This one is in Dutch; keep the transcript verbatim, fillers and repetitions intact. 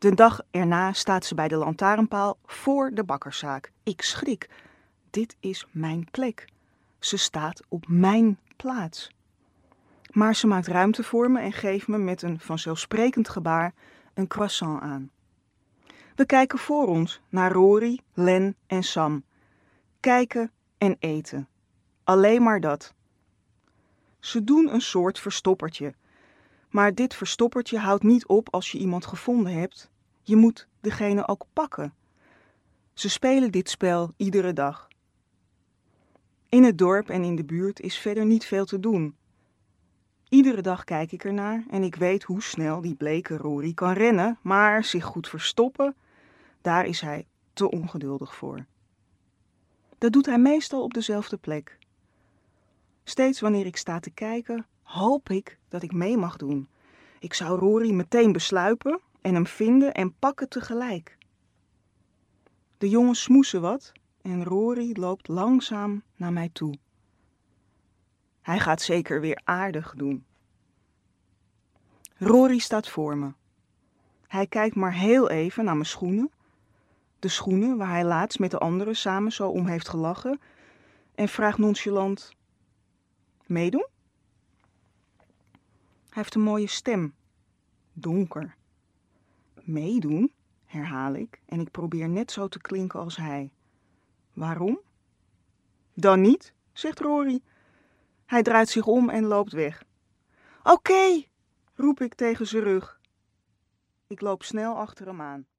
De dag erna staat ze bij de lantaarnpaal voor de bakkerszaak. Ik schrik. Dit is mijn plek. Ze staat op mijn plaats. Maar ze maakt ruimte voor me en geeft me met een vanzelfsprekend gebaar een croissant aan. We kijken voor ons naar Rory, Len en Sam. Kijken en eten. Alleen maar dat. Ze doen een soort verstoppertje. Maar dit verstoppertje houdt niet op als je iemand gevonden hebt. Je moet degene ook pakken. Ze spelen dit spel iedere dag. In het dorp en in de buurt is verder niet veel te doen. Iedere dag kijk ik ernaar en ik weet hoe snel die bleke Rory kan rennen, maar zich goed verstoppen, daar is hij te ongeduldig voor. Dat doet hij meestal op dezelfde plek. Steeds wanneer ik sta te kijken, hoop ik dat ik mee mag doen. Ik zou Rory meteen besluipen en hem vinden en pakken tegelijk. De jongens smoesen wat en Rory loopt langzaam naar mij toe. Hij gaat zeker weer aardig doen. Rory staat voor me. Hij kijkt maar heel even naar mijn schoenen. De schoenen waar hij laatst met de anderen samen zo om heeft gelachen. En vraagt nonchalant: meedoen? Hij heeft een mooie stem. Donker. Meedoen, herhaal ik en ik probeer net zo te klinken als hij. Waarom? Dan niet, zegt Rory. Hij draait zich om en loopt weg. Oké, roep ik tegen zijn rug. Ik loop snel achter hem aan.